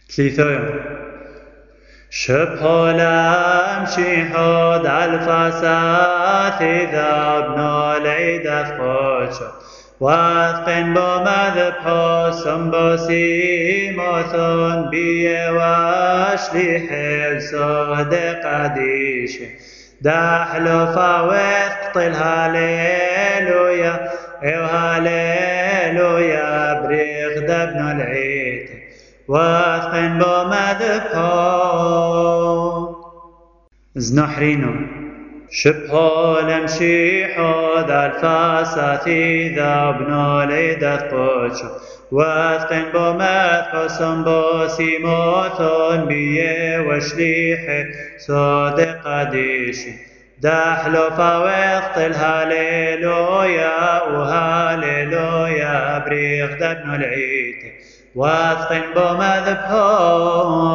ثلاثة شبه لمشي حود الفساد إذا ابن العيد أثقوش واثقن بمذبح سنبسي موثون بي واشلي حل صدق ديش دحلو فوثقل هاليلويا هاليلويا بريغ دبن العيد واثقن بمذبحو زنحرينو شبه لمشي حود الفاسات إذا ابن العيدة قوشو واثقن بمذبحو سنبوسي موثون بيه وشليحي صدق ديشي دحلو فوثقل هاليلويا وهاليلويا بريغ دبن العيد واثقن بمذبحو